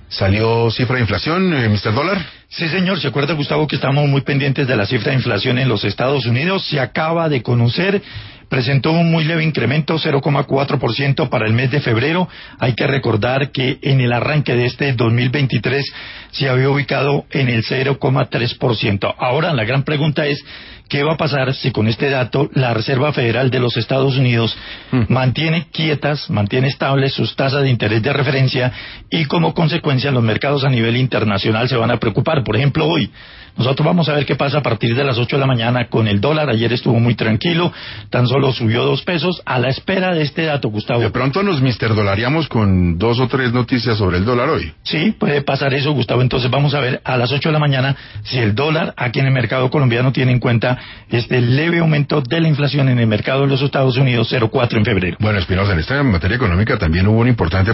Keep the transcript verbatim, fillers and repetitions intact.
¿Salió cifra de inflación, eh, mister Dólar? Sí, señor. ¿Se acuerda, Gustavo, que estamos muy pendientes de la cifra de inflación en los Estados Unidos? Se acaba de conocer, presentó un muy leve incremento, cero coma cuatro por ciento para el mes de febrero. Hay que recordar que en el arranque de este dos mil veintitrés se había ubicado en el cero coma tres por ciento. Ahora, la gran pregunta es, ¿qué va a pasar si con este dato la Reserva Federal de los Estados Unidos mm. mantiene quietas, mantiene estables sus tasas de interés de referencia y como consecuencia los mercados a nivel internacional se van a preocupar? Por ejemplo, hoy nosotros vamos a ver qué pasa a partir de las ocho de la mañana con el dólar. Ayer estuvo muy tranquilo, tan solo subió dos pesos a la espera de este dato, Gustavo. De pronto nos mister Dolaríamos con dos o tres noticias sobre el dólar hoy. Sí, puede pasar eso, Gustavo. Entonces vamos a ver a las ocho de la mañana si el dólar aquí en el mercado colombiano tiene en cuenta este leve aumento de la inflación en el mercado de los Estados Unidos, cero coma cuatro en febrero. Bueno, Espinosa, en esta materia económica también hubo un importante